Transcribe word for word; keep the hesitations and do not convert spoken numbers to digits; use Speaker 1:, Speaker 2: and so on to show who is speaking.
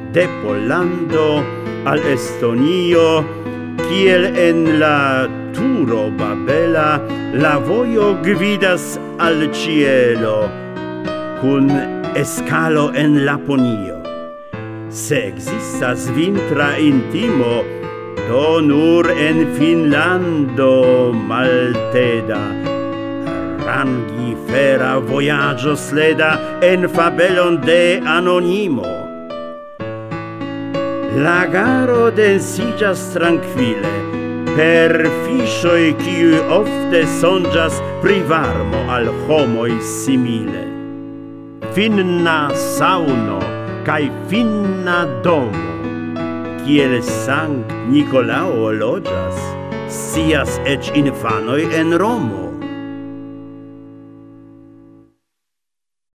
Speaker 1: de Pollando al Estonio, kiel en la turo Babela la vojo gvidas al cielo, kun escalo en Laponio. Se existas vintra intimo, do nur en Finlando malteda, rangi fera voyaggio sleda en fabelon de anonimo. La garo densigas tranquille, per fiŝoj kiuj ofte sonĝas pri varmo al homoj simile. Finna sauno kaj finna domo, kiel Sankt Nikolao loĝas, scias eĉ infanoj en Romo.